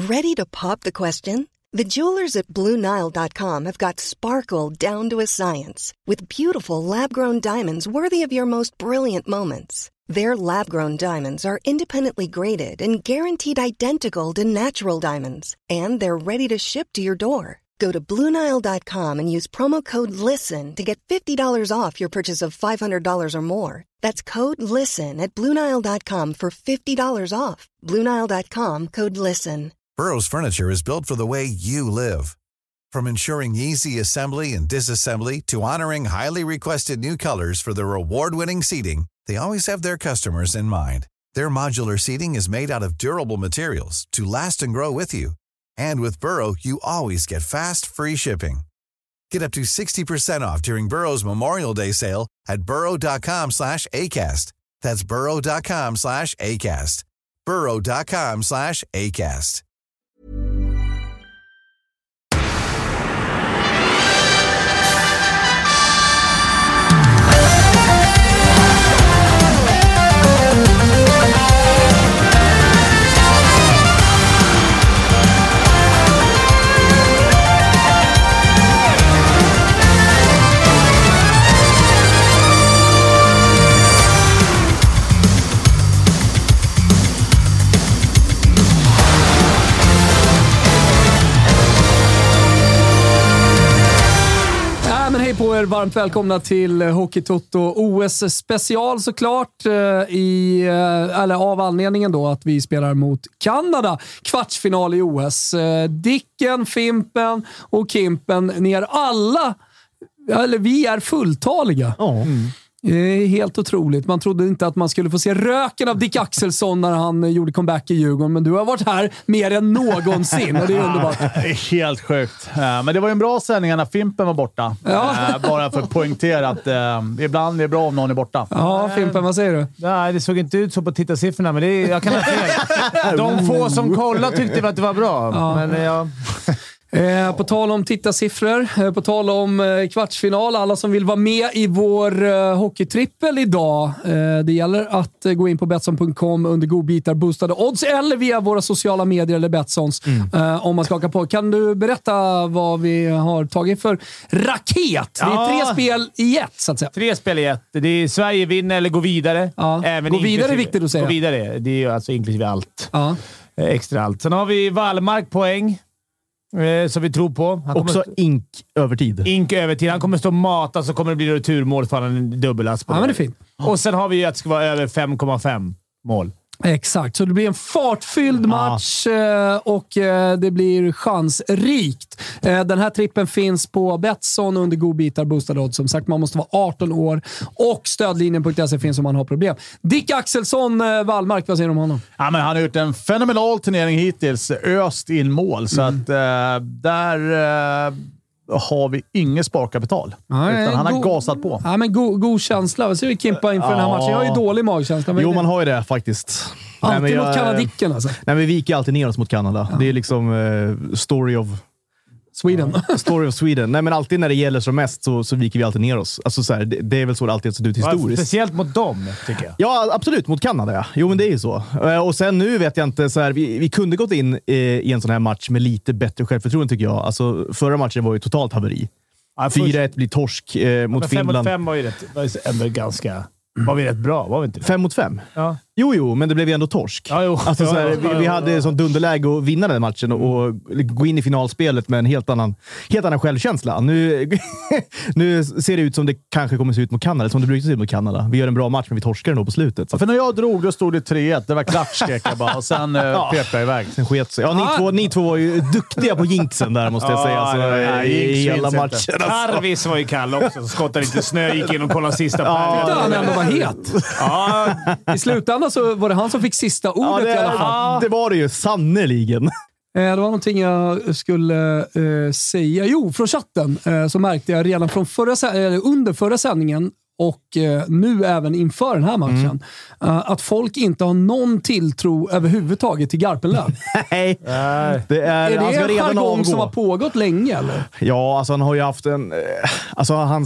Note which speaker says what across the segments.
Speaker 1: Ready to pop the question? The jewelers at BlueNile.com have got sparkle down to a science with beautiful lab-grown diamonds worthy of your most brilliant moments. Their lab-grown diamonds are independently graded and guaranteed identical to natural diamonds, and they're ready to ship to your door. Go to BlueNile.com and use promo code LISTEN to get $50 off your purchase of $500 or more. That's code LISTEN at BlueNile.com for $50 off. BlueNile.com, code LISTEN.
Speaker 2: Burrow's furniture is built for the way you live. From ensuring easy assembly and disassembly to honoring highly requested new colors for their award-winning seating, they always have their customers in mind. Their modular seating is made out of durable materials to last and grow with you. And with Burrow, you always get fast, free shipping. Get up to 60% off during Burrow's Memorial Day sale at burrow.com/ACAST. That's burrow.com/ACAST. burrow.com/ACAST.
Speaker 3: Hej på er, varmt välkomna till Hockey Toto OS special såklart av anledningen då att vi spelar mot Kanada kvartsfinal i OS. Dicken, Fimpen och Kimpen ner alla, eller vi är fulltaliga. Helt otroligt. Man trodde inte att man skulle få se röken av Dick Axelsson när han gjorde comeback i Djurgården, men du har varit här mer än någonsin och det är underbart.
Speaker 4: Helt sjukt. Men det var ju en bra sändning när Fimpen var borta. Ja. Bara för att poängtera att ibland är det bra om någon är borta.
Speaker 3: Ja, Fimpen, vad säger du?
Speaker 5: Nej, det såg inte ut så på tittarsiffrorna, men jag kan ha fel. De få som kollade tyckte att det var bra. Ja. Men
Speaker 3: på tal om tittarsiffror, på tal om kvartsfinal, alla som vill vara med i vår hockeytrippel idag, det gäller att gå in på Betsson.com under godbitar, boostade odds eller via våra sociala medier eller Betssons om man ska haka på. Kan du berätta vad vi har tagit för raket? Det är 3 spel i ett, så att säga.
Speaker 5: 3 spel i ett. Det är Sverige vinner eller gå vidare.
Speaker 3: Ja. Gå vidare är viktigt att säga.
Speaker 5: Gå vidare, det är ju alltså inklusive allt. Ja. Extra allt. Sen har vi Wallmark poäng. Som vi tror på. Han
Speaker 6: också ink övertid.
Speaker 5: Ink övertid. Han kommer stå och mata, så kommer det bli returmål för en dubbellas på det.
Speaker 3: Men det är fint.
Speaker 5: Och sen har vi att det ska vara över 5,5 mål.
Speaker 3: Exakt, så det blir en fartfylld match och det blir chansrikt. Den här trippen finns på Betsson under godbitar, boostade odds. Som sagt, man måste vara 18 år och stödlinjen.se finns om man har problem. Dick Axelsson, Wallmark, vad säger du om honom?
Speaker 4: Ja, men han har gjort en fenomenal turnering hittills. Öst in mål, så att där har vi inget sparkapital. Utan han har gasat på.
Speaker 3: Ja, men god känsla. Vad säger vi, Kimpa, inför den här matchen? Jag har ju dålig magkänsla.
Speaker 6: Jo, man har ju det faktiskt.
Speaker 3: Alltid mot kanadicken alltså.
Speaker 6: Nej, men vi viker alltid ner oss mot Kanada. Ja. Det är liksom story of Sweden. Nej, men alltid när det gäller som mest så viker vi alltid ner oss. Alltså så här, det är väl så det alltid sett ut historiskt.
Speaker 5: Speciellt mot dem, tycker jag.
Speaker 6: Ja, absolut. Mot Kanada, ja. Jo, men det är ju så. Och sen nu vet jag inte, så här, vi kunde gått in i en sån här match med lite bättre självförtroende, tycker jag. Alltså, förra matchen var ju totalt haveri. Ja, 4-1 blir torsk mot Finland.
Speaker 5: 5-5 var ju ändå ganska... Var vi rätt bra, var vi inte det?
Speaker 6: 5-5?
Speaker 5: Ja.
Speaker 6: Jo, men det blev ju ändå torsk. Ja, alltså, vi hade sånt dunderläge att vinna den matchen och gå in i finalspelet med en helt annan självkänsla. Nu ser det ut som det kanske kommer se ut mot Kanada, som det brukar se ut mot Kanada. Vi gör en bra match, men vi torskar den då på slutet.
Speaker 4: Så. För när jag drog, då stod det 3-1. Det var klart, skrek jag bara. Och sen pep jag iväg.
Speaker 6: Sen sket sig. Ja, ni två var ju duktiga på jinxen där, måste jag säga. Alltså, i hela matchen.
Speaker 5: Tarvis var ju kall också. Så skottade lite snö, gick in och kollade sista pärlen.
Speaker 3: Han ändå var het. Ja, i slutändan så var det han som fick sista ordet i alla fall.
Speaker 6: Det var det ju, sannoliken.
Speaker 3: Det var någonting jag skulle säga. Jo, från chatten så märkte jag redan från under förra sändningen och nu även inför den här matchen att folk inte har någon tilltro överhuvudtaget till Garpenlöv.
Speaker 6: Nej. Det är
Speaker 3: en jargong som har pågått länge, eller?
Speaker 6: Ja, alltså han har ju haft hans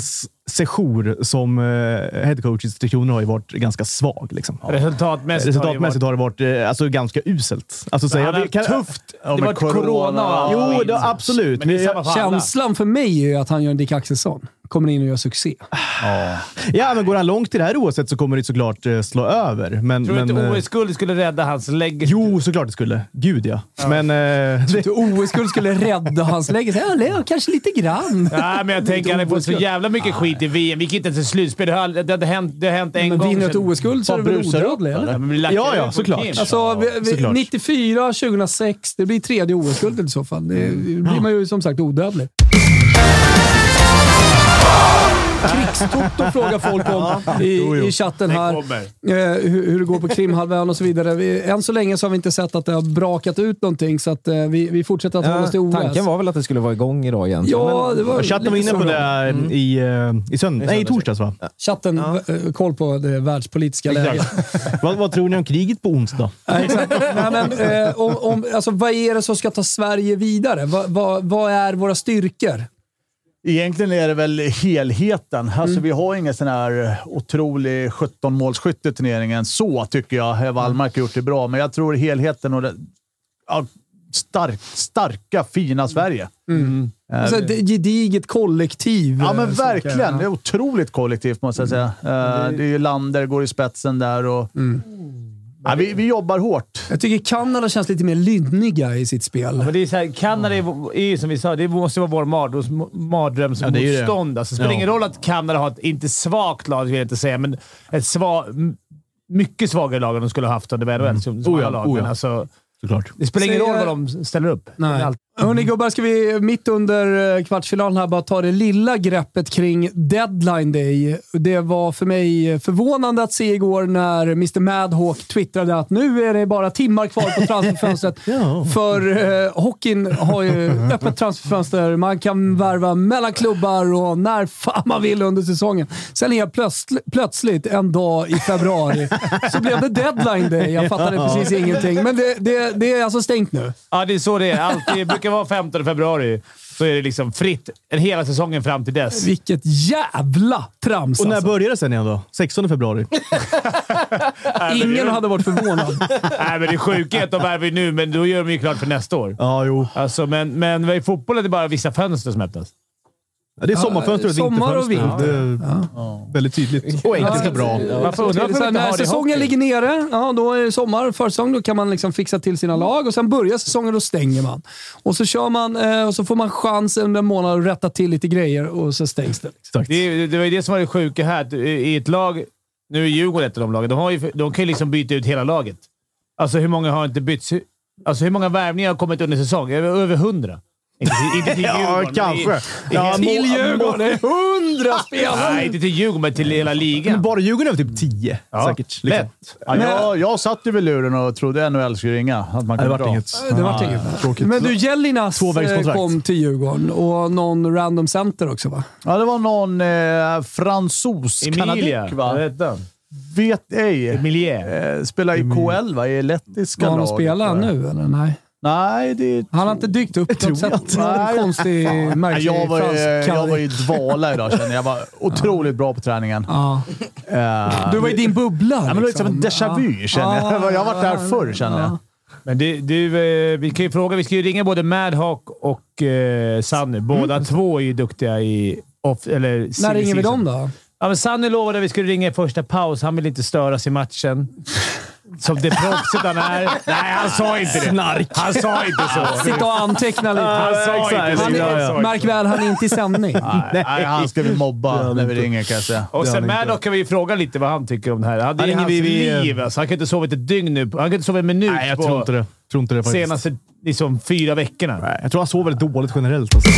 Speaker 6: sejour som headcoach i Tre Kronor har ju varit ganska svag. Liksom.
Speaker 5: Resultatmässigt
Speaker 6: har det varit ganska uselt. Alltså,
Speaker 5: det har varit tufft. Det har varit corona.
Speaker 6: Jo, absolut.
Speaker 3: Men känslan för mig är ju att han gör en Dick Axelsson. Kommer in och gör succé.
Speaker 6: Ja, men går han långt i det här oavsett så kommer det såklart slå över. Men,
Speaker 5: tror du inte OS-guld skulle rädda hans lägg?
Speaker 6: Jo, såklart det skulle. Gud, ja. Men
Speaker 3: OS-guld skulle rädda hans lägg? Ja, kanske lite grann.
Speaker 5: Ja, men jag tänker han har fått så jävla mycket skit i VM. Vi gick inte till slutspel. Det har hänt en gång.
Speaker 3: Men vinner ett OS-guld så är det väl odödlig, eller?
Speaker 6: Ja, såklart.
Speaker 3: Alltså, 94, 2006. Det blir tredje OS-guld i så fall. Det blir man ju som sagt odödlig. Krigstotto frågar folk om i chatten här. Hur det går på Krimhalvön och så vidare. Än så länge så har vi inte sett att det har brakat ut någonting, så att vi fortsätter att hålla oss till OS.
Speaker 7: Tanken var väl att det skulle vara igång idag egentligen.
Speaker 3: Ja, det var
Speaker 6: chatten var inne på det i torsdags, va?
Speaker 3: Chatten koll på det världspolitiska läget.
Speaker 6: Vad tror ni om kriget på onsdag?
Speaker 3: Exakt. Nej, men, alltså, vad är det som ska ta Sverige vidare? Vad är våra styrkor?
Speaker 4: Egentligen är det väl helheten. Alltså vi har ingen sån här otrolig 17-målsskytteturneringen. Så tycker jag Wallmark har gjort det bra. Men jag tror helheten och starka, fina Sverige.
Speaker 3: Alltså ett gediget kollektiv.
Speaker 4: Ja, men verkligen. Det är otroligt kollektivt, måste jag säga. Det är ju Lander går i spetsen där och... Ja, vi jobbar hårt.
Speaker 3: Jag tycker Kanada känns lite mer lynniga i sitt spel.
Speaker 5: Men det är så här, Kanada är som vi sa, det måste vara vår mardrömsmotstånd. Alltså, det spelar ingen roll att Kanada har ett inte svagt lag, vill jag inte säga, men ett mycket svagare lag än de skulle ha haft under NHL. Alltså, det spelar ingen roll vad de ställer upp.
Speaker 3: Nej. Hörrni gubbar, ska vi mitt under kvartsfinalen här bara ta det lilla greppet kring Deadline Day. Det var för mig förvånande att se igår när Mr. Madhawk twittrade att nu är det bara timmar kvar på transferfönstret. För hockeyn har ju öppet transferfönster. Man kan värva mellan klubbar och när fan man vill under säsongen. Sen är plötsligt en dag i februari så blev det Deadline Day. Jag fattade precis ingenting. Men det är alltså stängt nu.
Speaker 5: Ja, det är så det är. Alltid brukar vara 15 februari. Så är det liksom fritt hela säsongen fram till dess.
Speaker 3: Vilket jävla trams.
Speaker 6: Och när börjar det sen igen då? 16 februari.
Speaker 3: Ingen hade varit förvånad.
Speaker 5: Nej, men det är sjukhet att värva nu, men då gör de ju klart för nästa år.
Speaker 6: Ja, jo.
Speaker 5: Alltså, men i fotboll är det bara vissa fönster som öppnas.
Speaker 6: Ja, det är sommarfönster och
Speaker 3: sommar och vinter.
Speaker 6: Det är väldigt tydligt. Och enkelt och bra.
Speaker 3: När säsongen ligger nere, då är det sommar. Försäsong, då kan man liksom fixa till sina lag. Och sen börjar säsongen, då stänger man. Och så kör man, och så får man chans under en månad att rätta till lite grejer. Och så stängs det.
Speaker 5: Det var ju det som var det sjuka här. I ett lag, nu är Djurgården ett av de lagen, de kan ju liksom byta ut hela laget. Alltså hur många har inte bytts? Alltså hur många värvningar har kommit under säsong? Över 100. Inte till Djurgården.
Speaker 6: Ja, kanske.
Speaker 3: Till Djurgården. 100 spelare.
Speaker 5: Nej, inte till Djurgården, men till hela ligan.
Speaker 6: Men bara Djurgården är typ 10. Säkert. Liksom.
Speaker 5: Lätt.
Speaker 4: Ja, jag satt ju vid luren och trodde NHL skulle ringa. Att man
Speaker 6: det var inget.
Speaker 3: Det var inget. Men du, Jellinas kom till Djurgården. Och någon random center också, va?
Speaker 4: Ja, det var någon fransos-kanadik, va? Vet ej.
Speaker 5: Emilie.
Speaker 4: Spelar i KL, va? I lettiska lag.
Speaker 3: Har han spelat nu, eller nej?
Speaker 4: Nej, det...
Speaker 3: Han har inte dykt upp på något sätt. Konstig, märklig
Speaker 4: jag var i dvala idag, kände jag. Var otroligt bra på träningen.
Speaker 3: Du var i din bubbla.
Speaker 4: Ja, men det var liksom en déjà vu, kände jag. Jag har varit där förr, kände jag.
Speaker 5: Men vi kan ju fråga, vi ska ju ringa både Madhawk och Sanny. Båda två är ju duktiga i...
Speaker 3: När ringer vi dem då?
Speaker 5: Ja, men Sanny lovade att vi skulle ringa i första paus. Han vill inte störas i matchen. Som det proffset han är. Nej, han sa inte det.
Speaker 6: Snark.
Speaker 5: Han sa inte så.
Speaker 3: Sitta och anteckna lite.
Speaker 5: Han sa inte det.
Speaker 3: Märk väl, han är inte i sändning.
Speaker 4: Nej, han ska vi mobba när vi ringer, kan jag säga.
Speaker 5: Och sen Maddock kan vi fråga lite vad han tycker om det här. Det är hans liv. Alltså, han kan inte sova ett dygn nu. Han kan inte sova en minut.
Speaker 6: Nej, jag tror inte det. Faktiskt.
Speaker 5: Senaste liksom 4 veckorna.
Speaker 6: Nej, jag tror han sover väldigt dåligt generellt. Alltså.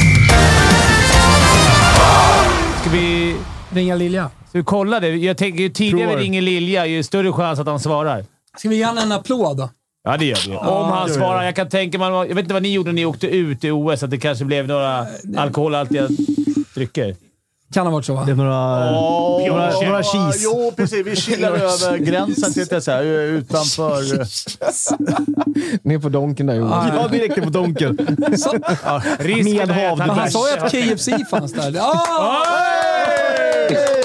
Speaker 5: Ska vi...
Speaker 3: Ringa Lilja.
Speaker 5: Så vi kollar det. Jag tänker ju tidigare vi ringer Lilja, ju större chans att han svarar.
Speaker 3: Ska vi ge han en applåd då?
Speaker 5: Ja, det gör vi. Om han svarar. Jag kan tänka mig... Jag vet inte vad ni gjorde när ni åkte ut i OS. Att det kanske blev några alkoholhaltiga drycker.
Speaker 3: Kan ha varit så, va?
Speaker 6: Det är några cheese.
Speaker 4: Jo, precis. Vi chillade över gränsen till så här, utanför...
Speaker 7: Ner på donken där, Jonas.
Speaker 6: Ja, direkt på donken.
Speaker 5: Risken är att
Speaker 3: han sa ju att KFC fanns där.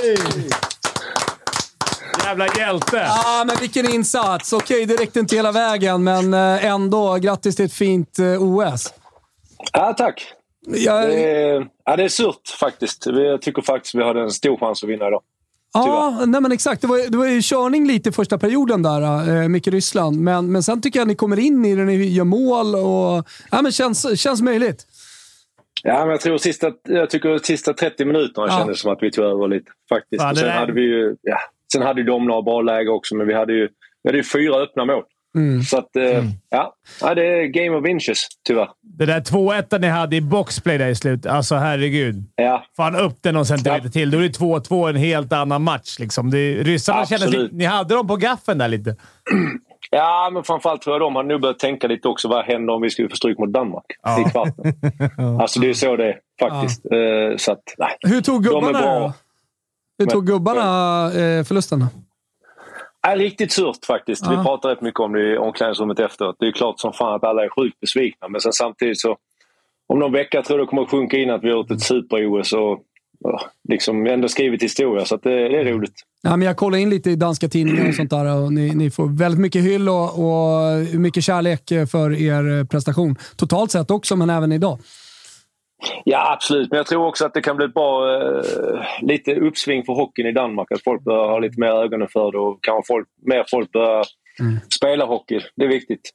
Speaker 5: Jävla hjälte!
Speaker 3: Ja, men vilken insats. Okej, det räckte inte hela vägen, men ändå. Grattis till ett fint OS.
Speaker 8: Ja, tack. Det är surt faktiskt. Jag tycker faktiskt vi hade en stor chans att vinna idag.
Speaker 3: Ja, nej men exakt. Det var ju körning lite i första perioden där, mycket Ryssland. Men sen tycker jag att ni kommer in i det, ni gör mål och men känns möjligt.
Speaker 8: Ja, men jag tycker sista 30 minuterna kändes som att vi tog över lite faktiskt. Ja, och sen hade vi ju sen hade de några bra läge också, men vi hade ju 4 öppna mål. Så att, det är game of inches, tyvärr.
Speaker 5: Det där 2-1 ni hade i boxplay där i slut. Alltså, herregud.
Speaker 8: Ja.
Speaker 5: Fan upp den och centimeter till. Då är det 2-2 en helt annan match. Liksom. Ryssarna kände ni hade dem på gaffen där lite.
Speaker 8: Ja, men framförallt tror jag de har nu börjat tänka lite också. Vad händer om vi skulle få stryk mot Danmark i kvarten? Alltså, det är så det är faktiskt. Så att, nej.
Speaker 3: Hur tog gubbarna då? Hur tog gubbarna förlusten?
Speaker 8: Riktigt surt faktiskt. Vi pratar rätt mycket om det i omklädningsrummet efteråt. Det är klart som fan att alla är sjukt besvikna. Men sen samtidigt så, om någon vecka tror jag det kommer att sjunka in att vi har gjort ett super-OS och liksom ändå skrivit historia. Så att det är roligt. Ja, men jag kollar in lite i danska tidningar och sånt där. Och ni får väldigt mycket hyll och mycket kärlek för er prestation. Totalt sett också, men även idag. Ja, absolut. Men jag tror också att det kan bli bra lite uppsving för hockeyn i Danmark. Att folk börjar ha lite mer ögonen för det och mer folk börjar spela hockey. Det är viktigt.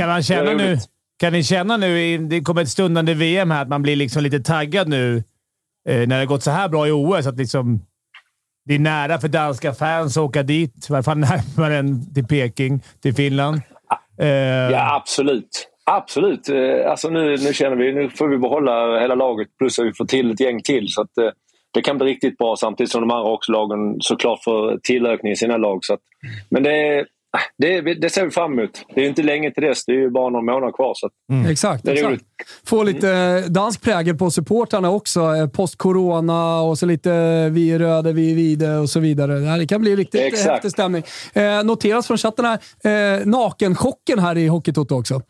Speaker 5: Kan ni känna nu, det kommer ett stundande VM här, att man blir liksom lite taggad nu när det har gått så här bra i OS, att liksom det är nära för danska fans att åka dit. I alla fall närmare än till Peking, till Finland.
Speaker 8: Ja, absolut. Absolut. Alltså nu känner vi, nu får vi behålla hela laget plus att vi får till ett gäng till, så att det kan bli riktigt bra, samtidigt som de andra också lagen såklart får tillökning i sina lag. Så att, men det ser vi fram emot. Det är ju inte länge till dess. Det är ju bara någon månad kvar. Så
Speaker 3: exakt. Få lite dansk prägel på supportarna också. Post-corona och så lite vi är röda, vi är vide och så vidare. Det kan bli riktigt häftig stämning. Noteras från chatten här nakenchocken här i Hockeytoto också.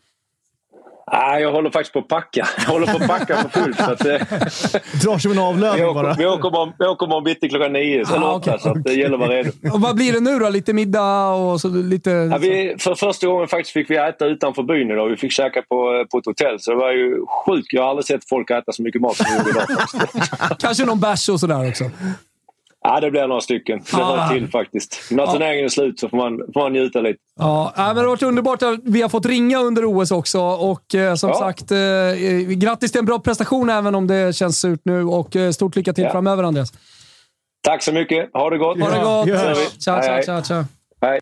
Speaker 8: Jag håller faktiskt på att packa. Jag håller på att packa för fullt. Så att,
Speaker 6: drar som en avlöning bara.
Speaker 8: Vi åker om bitti klockan 9. Så att det gäller att vara redo.
Speaker 3: Och vad blir det nu då? Lite middag och så lite... Ja,
Speaker 8: för första gången faktiskt fick vi äta utanför byn idag. Vi fick käka på ett hotell. Så det var ju sjukt. Jag har aldrig sett folk äta så mycket mat som vi gjorde idag.
Speaker 3: Kanske någon bärs och sådär också.
Speaker 8: Ja, det blir några stycken. Det hör till faktiskt. När turneringen är slut så får man njuta lite. Ja, men det har varit underbart att vi har fått ringa under OS också. Och som sagt, grattis till en bra prestation även om det känns surt nu. Och stort lycka till framöver, Andreas. Tack så mycket. Ha det gott.
Speaker 3: Ha det gott. Ciao.
Speaker 8: Hej.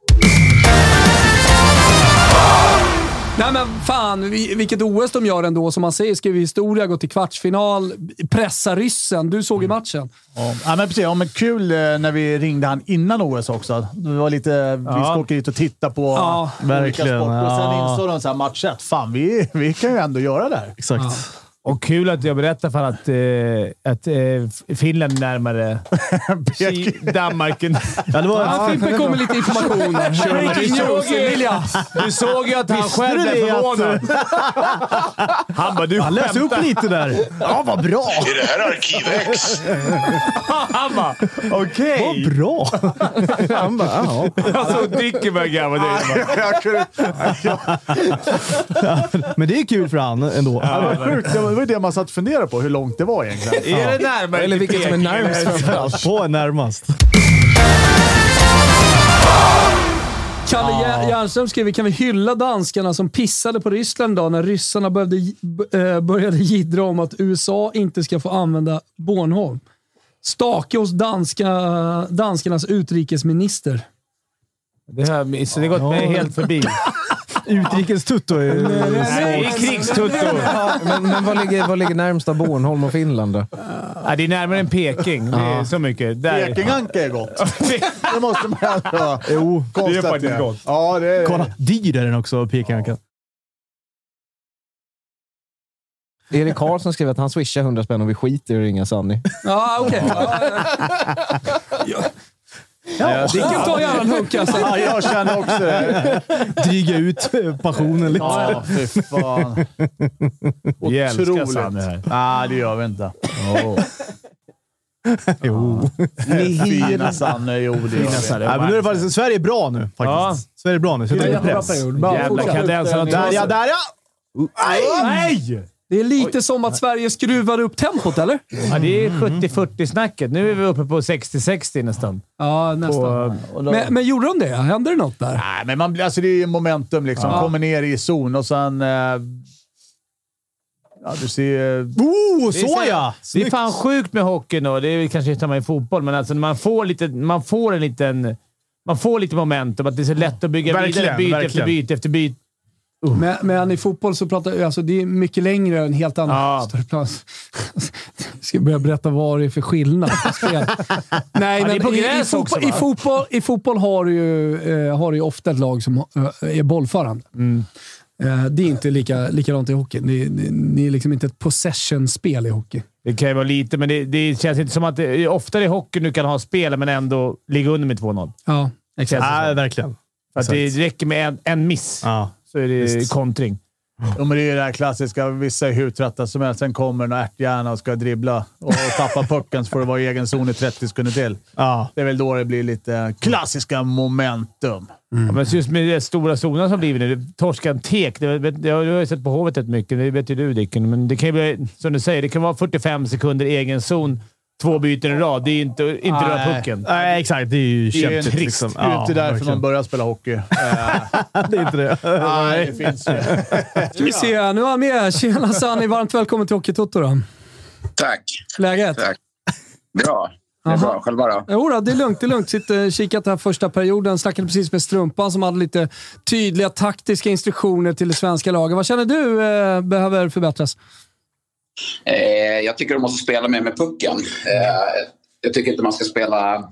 Speaker 3: Nej men fan, vilket OS de gör ändå. Som man säger, skriver historia, gå till kvartsfinal, pressa ryssen. Du såg i matchen.
Speaker 4: Ja, men precis. Ja, men kul när vi ringde han innan OS också. Det var lite, vi ska åka dit och titta på olika sporter. Och sen insåg de så här match 1. Fan, vi kan ju ändå göra det här.
Speaker 6: Exakt.
Speaker 4: Ja.
Speaker 5: Och kul att jag berättar för att Finland är närmare Danmark.
Speaker 3: Ja, det var Fimpen kom med lite information.
Speaker 5: Du såg ju att han själv blev förvånad. Han bara,
Speaker 6: han läste upp lite där. Ja, vad bra.
Speaker 9: Är det här Arkiv X?
Speaker 5: Han bara, okej.
Speaker 6: Vad bra. Han bara, ja.
Speaker 5: Alltså, Dickenberg gammal.
Speaker 6: Men det är kul för han ändå.
Speaker 4: Det var det man satt och funderade på, hur långt det var egentligen.
Speaker 5: Är det närmare?
Speaker 7: Eller vilket som är närmast framförallt.
Speaker 6: På är närmast.
Speaker 3: Kalle Järnström skriver, kan vi hylla danskarna som pissade på Ryssland då när ryssarna började jiddra om att USA inte ska få använda Bornholm? Stake hos danskarnas utrikesminister.
Speaker 5: Det har gått mig helt förbi.
Speaker 6: Utrikestutto är
Speaker 5: krigstutto.
Speaker 7: Men vad ligger närmast av Bornholm och Finland då?
Speaker 5: Det är närmare än Peking. Det är så mycket.
Speaker 4: Pekinganka är gott. Det måste man ändå.
Speaker 6: Jo,
Speaker 5: det är faktiskt gott.
Speaker 4: Ja, det är...
Speaker 6: Kolla, dyr är den också, Pekinganka.
Speaker 7: Erik Karlsson skriver att han swishar 100 spänn och vi skiter i att ringa Sanni.
Speaker 3: Ja, okej. Ja, det kan ta gärna en hunk alltså.
Speaker 4: Ja, jag känner också det.
Speaker 6: Dryga ut passionen lite.
Speaker 4: Ja, fy fan. Otroligt.
Speaker 5: Sanni här.
Speaker 4: Nej, det gör vi inte.
Speaker 6: Jo.
Speaker 4: Fina Sanne. Jo, det är
Speaker 6: men nu är det faktiskt... Sverige är bra nu, faktiskt. Ja. Sverige är bra nu. Så det är press.
Speaker 5: Jävla kadensen.
Speaker 6: Där ja!
Speaker 5: Nej!
Speaker 3: Det är lite som att Sverige skruvar upp tempot, eller?
Speaker 5: Ja, det är 70-40-snacket. Nu är vi uppe på 60-60 nästan.
Speaker 3: Ja, nästan. Men gjorde de det? Hände det något där?
Speaker 4: Nej, men alltså det är ju momentum liksom. Kommer ner i zon och sen... Ja, du ser...
Speaker 5: Såja! Det är fan sjukt med hockeyn och det är kanske samma i fotboll, men alltså man får lite momentum, att det är så lätt att bygga vidare byte efter byte.
Speaker 3: Men i fotboll så pratar alltså det är mycket längre än helt annan större plan. Ska jag börja berätta vad det är för skillnad på spel. Nej, men i fotboll har du ju ofta ett lag som är bollförande. Det är inte likadant i hockey. Det är liksom inte ett possession-spel i hockey.
Speaker 5: Det kan ju vara lite, men det känns inte som att det oftare i hockey nu kan ha spel men ändå ligga under med 2-0.
Speaker 3: Ja, exakt.
Speaker 6: Ja, verkligen.
Speaker 5: För att det räcker med en miss. Ja. Så är det kontring.
Speaker 4: Ja, men det är det här klassiska. Vissa är hur trötta som helst. Sen kommer en ärthjärna och ska dribbla och tappa pucken så får det vara i egen zon i 30 sekunder till. Ja. Det är väl då det blir lite klassiska momentum.
Speaker 5: Ja, men just med de stora zonerna som blivit nu. Torskan tek. Jag har ju sett på Hovet rätt mycket. Det vet ju du, Dicken. Men det kan ju bli, som du säger, det kan vara 45 sekunder egen zon. 2 byten i rad. Det är inte röra pucken.
Speaker 6: Nej, exakt. Det är ju kämpigt. Det är
Speaker 4: liksom. Det är inte därför man börjar spela hockey.
Speaker 6: Det är inte det.
Speaker 4: Nej, det finns ju.
Speaker 3: Ska vi se. Nu är han med. Tjena Sanni. Varmt välkommen till Hockeytoto då.
Speaker 10: Tack.
Speaker 3: Läget?
Speaker 10: Tack. Bra. Det är bra. Själva då?
Speaker 3: Jo, det är lugnt. Sitter kikat här första perioden. Snackade precis med Strumpan som hade lite tydliga taktiska instruktioner till det svenska laget. Vad känner du behöver förbättras?
Speaker 10: Jag tycker de måste spela mer med pucken. Jag tycker inte man ska spela...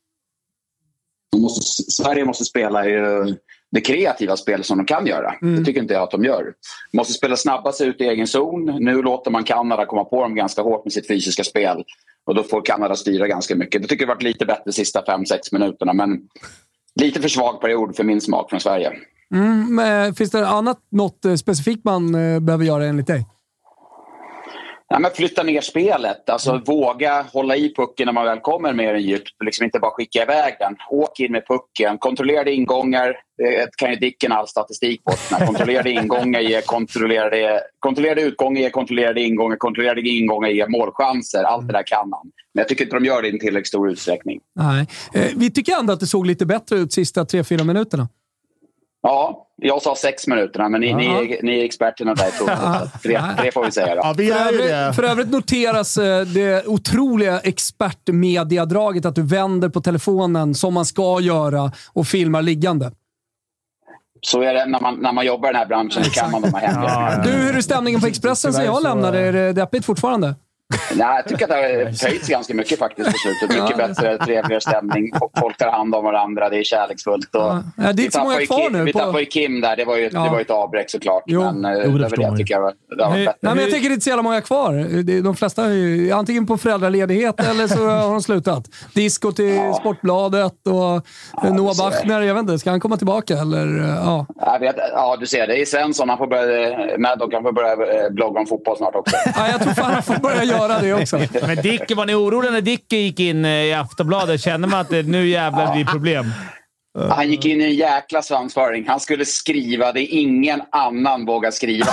Speaker 10: Sverige måste spela ju det kreativa spel som de kan göra. Det tycker inte jag att de gör. De måste spela snabbast ut i egen zon. Nu låter man Kanada komma på dem ganska hårt med sitt fysiska spel. Och då får Kanada styra ganska mycket. Jag tycker det har varit lite bättre de sista 5-6 minuterna. Men lite för svag period för min smak från Sverige.
Speaker 3: Men finns det något specifikt man behöver göra enligt dig?
Speaker 10: Ja, men flytta ner spelet. Alltså våga hålla i pucken när man väl kommer med en djupt. Liksom inte bara skicka iväg den. Åk in med pucken. Kontrollerade ingångar. Det kan ju Dicken all statistik på. Kontrollerade ingångar ger kontrollerade utgångar ger kontrollerade ingångar. Kontrollerade ingångar ger målchanser. Allt det där kan man. Men jag tycker inte de gör det i en tillräckligt stor utsträckning.
Speaker 3: Nej. Vi tycker ändå att det såg lite bättre ut sista 3-4 minuterna.
Speaker 10: Ja, jag sa 6 minuterna, men ni är experterna där. Det får vi säga då.
Speaker 4: Ja, vi är ju det.
Speaker 3: För övrigt noteras det otroliga expertmediadraget att du vänder på telefonen som man ska göra och filmar liggande.
Speaker 10: Så är det när man jobbar i den här branschen, kan man de här hemliga.
Speaker 3: Du, hur är stämningen på Expressen sen jag lämnade? Är det deppigt fortfarande?
Speaker 10: Nej, jag tycker att det har höjts ganska mycket faktiskt på slutet. Mycket bättre, trevligare stämning. Folk tar hand om varandra, det är kärleksfullt. Och
Speaker 3: det är inte så många kvar nu.
Speaker 10: Vi tappade ju Kim där, det var ju ett avbräck såklart.
Speaker 3: Jo.
Speaker 10: Men det var det jag tycker det var bättre.
Speaker 3: Nej, men jag tänker inte så jävla många kvar. De flesta är antingen på föräldraledighet eller så har de slutat. Disco till Sportbladet och Noah Bachner, jag vet inte, ska han komma tillbaka? Eller,
Speaker 10: ja, du ser, det är Svensson, han får börja blogga om fotboll snart också.
Speaker 3: Ja, jag tror fan han får börja göra det också.
Speaker 5: Men Dicke, var ni oroliga när Dicke gick in i Aftonbladet? Känner man att det nu jävlar blir problem?
Speaker 10: Han gick in i en jäkla svansföring. Han skulle skriva det ingen annan vågar skriva.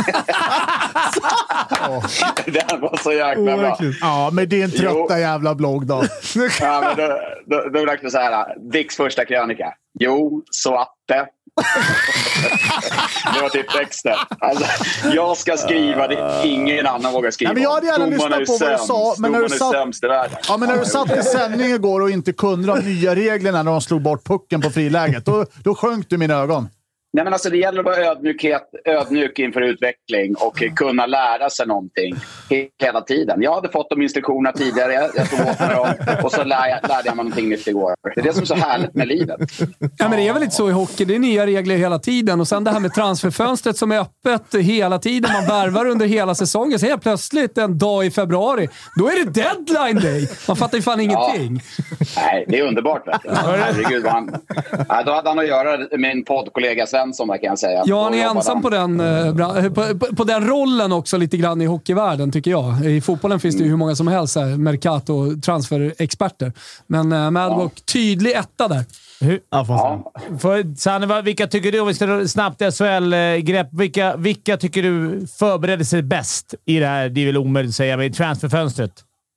Speaker 10: Det var så jäkla bra.
Speaker 4: Ja, men det är en trötta jävla blogg då.
Speaker 10: Ja, men då är det så här. Dicks första krönika. Jo, så att det. Det var typ texten. Alltså, jag ska skriva det ingen annan vågar skriva.
Speaker 4: Nej, men jag hade gärna lyssnat på vad du sa. Men när du satt i sändning igår och inte kunde de nya reglerna när de slog bort pucken på friläget, då sjönk du mina ögon.
Speaker 10: Nej, men alltså det gäller att vara ödmjuk inför utveckling och kunna lära sig någonting hela tiden. Jag hade fått de instruktionerna tidigare, jag tog åt mig dem och så lärde jag mig någonting nytt igår. Det är det som är så härligt med livet.
Speaker 3: Ja, men det är väl inte så i hockey, det är nya regler hela tiden och sen det här med transferfönstret som är öppet hela tiden, man värvar under hela säsongen, så helt plötsligt en dag i februari, då är det deadline day. Man fattar ju fan ingenting.
Speaker 10: Nej, det är underbart. Herregud, då hade han att göra med min poddkollega Svensson. Svensson där, kan jag säga.
Speaker 3: Ja, han är ensam på den rollen också lite grann i hockeyvärlden, tycker jag. I fotbollen finns det ju hur många som helst här, Mercato och transferexperter. Men Maddock, tydlig etta där.
Speaker 5: Sanne, vilka tycker du, om vi ska snabbt SHL-grepp, vilka tycker du förbereder sig bäst i det här, det är väl omöjligt att säga, med transferfönstret?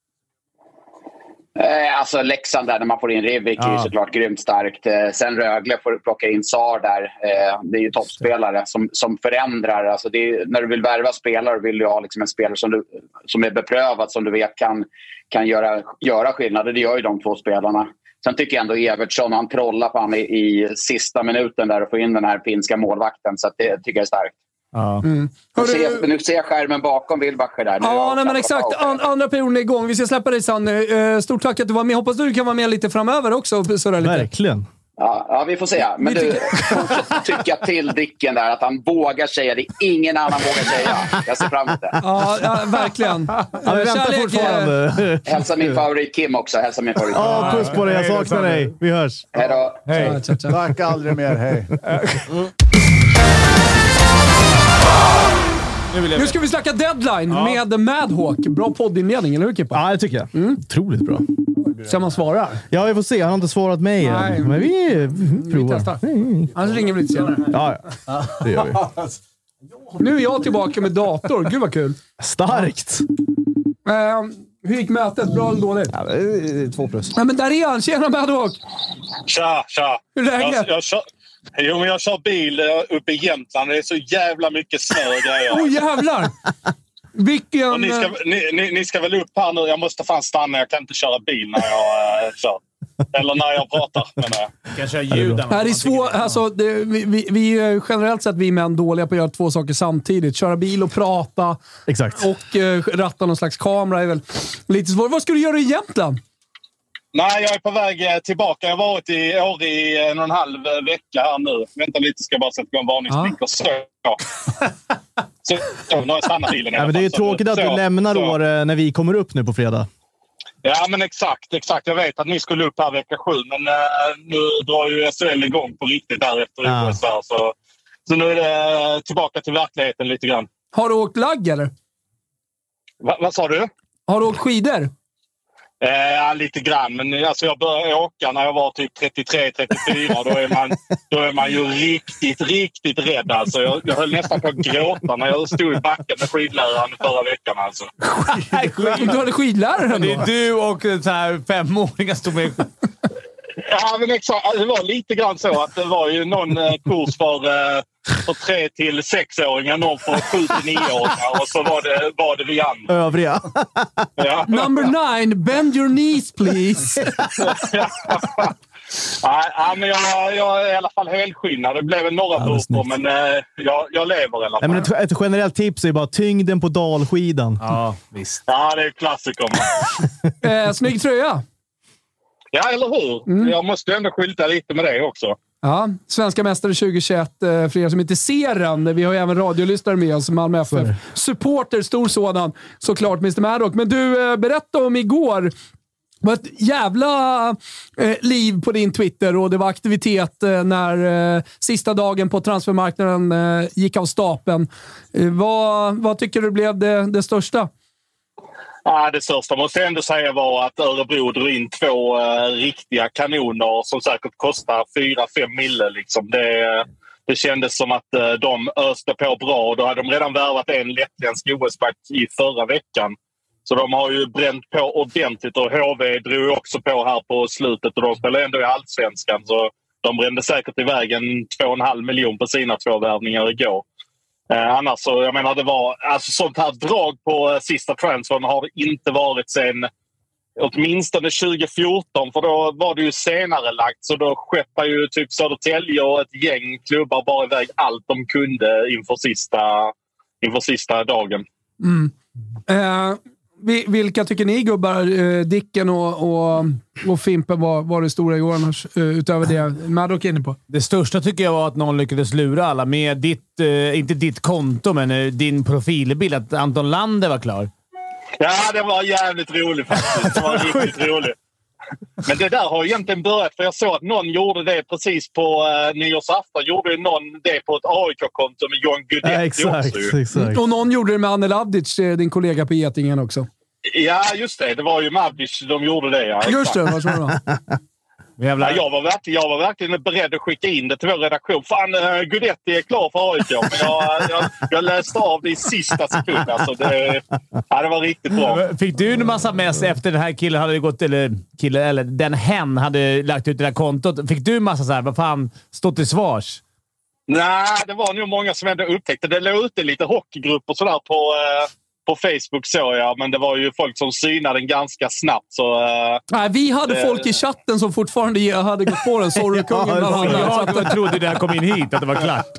Speaker 10: Alltså Leksand där, när man får in Rivik, är ju såklart grymt starkt. Sen Rögle får du plocka in Sar där. Det är ju toppspelare som förändrar. Alltså när du vill värva spelare vill du ha liksom en spelare som är beprövad, som du vet kan göra skillnad. Det gör ju de två spelarna. Sen tycker jag ändå Evertsson, han trollar på han i sista minuten där och får in den här finska målvakten. Så att det tycker jag är starkt.
Speaker 5: Ja.
Speaker 10: Nu ser jag skärmen bakom Wilbacher där.
Speaker 3: Ja, nej, men exakt. Andra perioden är igång. Vi ska släppa dig, Sanne. Stort tack att du var med. Hoppas du kan vara med lite framöver också.
Speaker 6: Verkligen.
Speaker 10: Ja, vi får se. Men du, fortsätt tycka till Dicken där, att han vågar säga det. Ingen annan vågar säga. Jag ser fram emot det.
Speaker 3: Ja, verkligen.
Speaker 6: Ja, vi väntar fortfarande.
Speaker 10: Hälsa min favorit Kim också.
Speaker 6: Ja, puss på dig. Jag saknar dig. Vi hörs.
Speaker 10: Hej då.
Speaker 4: Hej. Tack, aldrig mer. Hej.
Speaker 3: Nu ska vi snacka deadline med Madhawk. Bra poddinledning, eller hur, Kippa?
Speaker 6: Ja, det tycker jag. Otroligt bra.
Speaker 3: Ska man svara?
Speaker 6: Ja, vi får se. Han har inte svarat mig än. Men vi provar.
Speaker 3: Annars ringer vi lite senare.
Speaker 6: Ja, det gör vi.
Speaker 3: Nu är jag tillbaka med dator. Gud vad kul.
Speaker 6: Starkt.
Speaker 3: Hur gick mötet? Bra eller dåligt?
Speaker 7: Ja, 2+.
Speaker 3: Nej, men där är han. Tjena, Madhawk.
Speaker 9: Tja.
Speaker 3: Hur är läget?
Speaker 9: Jag kör bil uppe i Jämtland. Det är så jävla mycket snö och grejer.
Speaker 3: Jävlar! Vilken...
Speaker 9: Och ni ska väl upp här nu? Jag måste fan stanna. Jag kan inte köra bil när jag kör. Eller när jag pratar.
Speaker 5: Jag kan köra ljuden.
Speaker 3: Det är svårt. Alltså, vi är generellt sett vi män dåliga på att göra två saker samtidigt. Köra bil och prata.
Speaker 6: Exakt.
Speaker 3: Och ratta någon slags kamera är väl lite svårt. Vad ska du göra i Jämtland?
Speaker 9: Nej, jag är på väg tillbaka. Jag har varit i år i 1,5 vecka här nu. Vänta lite, ska jag bara sätta på en varningsblick och så. Så nu har jag stannat bilen.
Speaker 6: Ja, men det är ju tråkigt att du lämnar år när vi kommer upp nu på fredag.
Speaker 9: Ja, men exakt. Jag vet att ni skulle upp här vecka 7, men nu drar ju SHL igång på riktigt där efter USA. Så nu är det tillbaka till verkligheten lite grann. Har
Speaker 3: du åkt lagg eller?
Speaker 9: Vad sa du?
Speaker 3: Har du åkt skidor?
Speaker 9: Ja, lite grann. Men alltså, jag började åka när jag var typ 33-34. Då är man ju riktigt rädd. Alltså. Jag höll nästan på att gråta när jag stod i backen med skidläraren förra veckan. Alltså.
Speaker 3: Du hade skidläraren då?
Speaker 5: Det är du och så här 5-åringar stod med.
Speaker 9: Ja, men exakt. Det var lite grann så att det var ju någon kurs för 3 till 6-åringar, någon för 7 till 9-åringar och så var det vi andra.
Speaker 6: Övriga.
Speaker 9: Ja.
Speaker 3: Number 9, bend your knees please.
Speaker 9: Ja, men jag är i alla fall helskinnad. Det blev några burpor, men jag lever i alla fall.
Speaker 6: Nej, men ett generellt tips är bara tyngden på dalskidan.
Speaker 5: Ja, visst.
Speaker 9: Ja, det är klassiker.
Speaker 3: Snygg tröja.
Speaker 9: Ja, eller hur? Jag måste ändå skylta lite med det också.
Speaker 3: Ja, svenska mästare 2021. För er som inte ser den, vi har ju även radiolyssnare med oss, Malmö FF. Supporter, stor sådan, såklart, Mr. Maddock. Men du, berättade om igår. Det var ett jävla liv på din Twitter och det var aktivitet när sista dagen på transfermarknaden gick av stapeln. Vad tycker du blev det största?
Speaker 9: Ja, det största måste jag ändå säga var att Örebro drog in 2 riktiga kanoner som säkert kostar 4-5 mille. Liksom. Det kändes som att de öste på bra och då hade de redan värvat en lättländsk OS-back i förra veckan. Så de har ju bränt på ordentligt och HV drog också på här på slutet och de spelar ändå i Allsvenskan. Så de brände säkert iväg 2,5 miljoner på sina 2 värvningar igår. Annars så, jag menar, det var alltså sånt här drag på sista transfern har det inte varit sedan åtminstone 2014, för då var det ju senare lagt, så då skeppar ju typ Södertälje och ett gäng klubbar bara iväg allt de kunde inför sista dagen.
Speaker 3: Vilka tycker ni gubbar, Dicken och Fimpen var det stora i år annars, utöver det Maddock är inne på?
Speaker 5: Det största tycker jag var att någon lyckades lura alla med ditt, inte ditt konto, men din profilbild, att Anton Lander var klar.
Speaker 9: Ja, det var jävligt roligt faktiskt. Det var riktigt roligt. Men det där har egentligen börjat, för jag såg att någon gjorde det precis på nyårsafton. Gjorde någon det på ett AIK-konto med John Guidetti
Speaker 6: exakt.
Speaker 3: Och någon gjorde det med Anel Avdic, din kollega på Getingen också.
Speaker 9: Ja, just det. Det var ju med Avdic de gjorde det. Ja,
Speaker 3: just det, vad tror du då?
Speaker 9: Jag var verkligen beredd att skicka in det till vår redaktion. Fan, Guidetti är klar för AIK. Men jag läste av det i sista sekund. Alltså, det var riktigt bra.
Speaker 5: Fick du en massa mess efter den här killen hade gått, eller den hen hade lagt ut det där kontot? Fick du en massa så här, vad fan, stått till svars?
Speaker 9: Nej, det var nog många som ändå upptäckte. Det låg ute lite hockeygrupper sådär på Facebook såg jag, men det var ju folk som synade den ganska snabbt. Så,
Speaker 3: nej, vi hade folk i chatten som fortfarande hade gått på den. Sorry-kungen bland annat.
Speaker 5: Jag trodde det här kom in hit, att det var klart.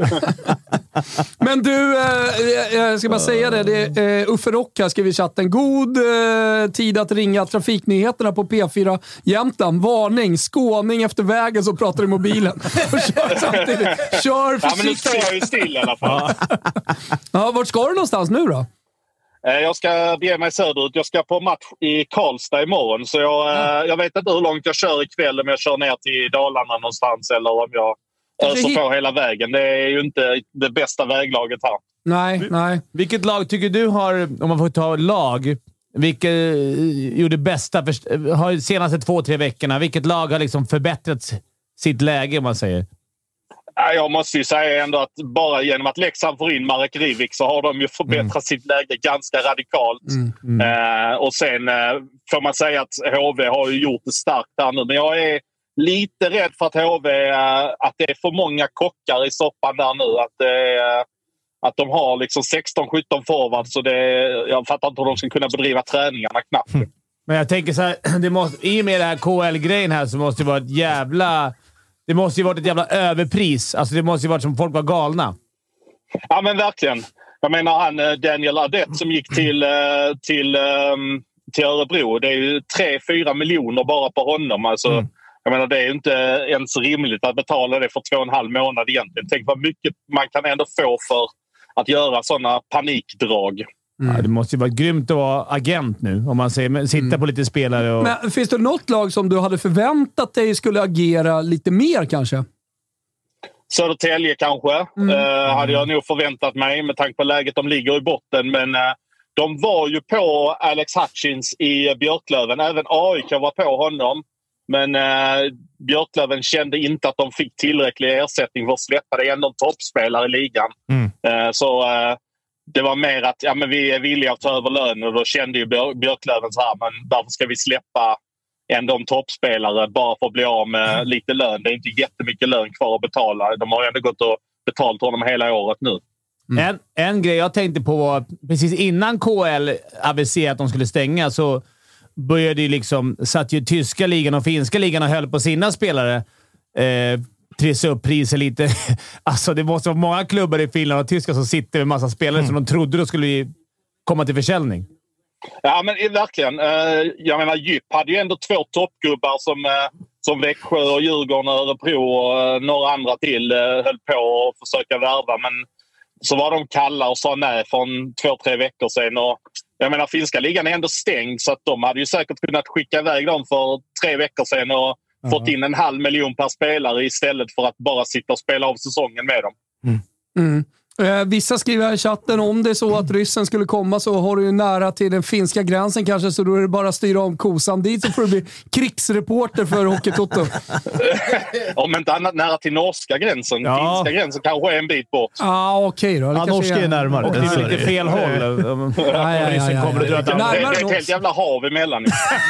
Speaker 3: Men du, jag ska bara säga det. Uffe Rock här skrev i chatten. God tid att ringa trafiknyheterna på P4 Jämtland. Varning, skåning efter vägen så pratar i mobilen. Kör samtidigt. Kör försiktigt.
Speaker 9: Ja, men nu står jag ju still i alla fall.
Speaker 3: Ja, vart ska du någonstans nu då?
Speaker 9: Jag ska bege mig söderut. Jag ska på match i Karlstad imorgon. Så jag vet inte hur långt jag kör ikväll. Om jag kör ner till Dalarna någonstans eller om jag öser på hela vägen. Det är ju inte det bästa väglaget här.
Speaker 3: Nej.
Speaker 5: Vilket lag tycker du har, om man får ta lag, vilket gjorde bästa har senaste 2-3 veckorna? Vilket lag har liksom förbättrat sitt läge, om man säger?
Speaker 9: Jag måste ju säga ändå att bara genom att Leksand får in Marek Rivik så har de ju förbättrat sitt läge ganska radikalt. Och sen får man säga att HV har ju gjort det starkt där nu. Men jag är lite rädd för att HV, att det är för många kockar i soppan där nu. Att de har liksom 16-17 forwards, så jag fattar inte hur de ska kunna bedriva träningarna knappt.
Speaker 5: Men jag tänker så här, i och med det här KL-grejen här så måste det vara ett jävla... Det måste ju varit ett jävla överpris. Alltså det måste ju varit som folk var galna.
Speaker 9: Ja, men verkligen. Jag menar han Daniel Adett som gick till Örebro. Det är ju 3-4 miljoner bara på honom. Alltså, jag menar, det är ju inte ens rimligt att betala det för 2,5 månader egentligen. Tänk vad mycket man kan ändå få för att göra sådana panikdrag.
Speaker 5: Ja, det måste ju vara grymt att vara agent nu, om man säger, sitta på lite spelare. Och...
Speaker 3: Men finns det något lag som du hade förväntat dig skulle agera lite mer kanske?
Speaker 9: Södertälje kanske. Hade jag nog förväntat mig med tanke på läget de ligger i botten. Men de var ju på Alex Hutchins i Björklöven. Även AIK var på honom. Men Björklöven kände inte att de fick tillräcklig ersättning för att släppa det. Ändå en toppspelare i ligan. Så det var mer att vi är villiga att ta över lön. Och då kände ju Björklöven så här, men varför ska vi släppa ändå en toppspelare bara för att bli av med lite lön? Det är inte jättemycket lön kvar att betala. De har ju ändå gått och betalt honom hela året nu.
Speaker 5: En grej jag tänkte på var precis innan KL aviserade att de skulle stänga så började ju liksom, satt ju tyska ligan och finska ligan och höll på sina spelare trissa upp priser lite. Alltså det måste vara många klubbar i Finland och Tyskland som sitter med massa spelare som de trodde då skulle komma till försäljning.
Speaker 9: Ja, men verkligen. Jag menar, Djup hade ju ändå 2 toppgubbar som Växjö och Djurgården och Örebro och några andra till höll på att försöka värva. Men så var de kalla och sa nej för 2-3 veckor sedan. Och jag menar, finska ligan är ändå stängd så att de hade ju säkert kunnat skicka iväg dem för 3 veckor sedan och fått in 500 000 per spelare istället för att bara sitta och spela av säsongen med dem.
Speaker 3: Vissa skriver här i chatten, om det är så att ryssen skulle komma så har du ju nära till den finska gränsen kanske, så då är det bara att styra om kosan dit så får du bli krigsreporter för Hockeytoto.
Speaker 9: Om inte annat nära till norska gränsen. Finska gränsen kanske är en bit bort.
Speaker 3: Okej då.
Speaker 6: Norska är närmare.
Speaker 5: Och det är lite fel håll.
Speaker 9: Det är ett helt jävla hav emellan.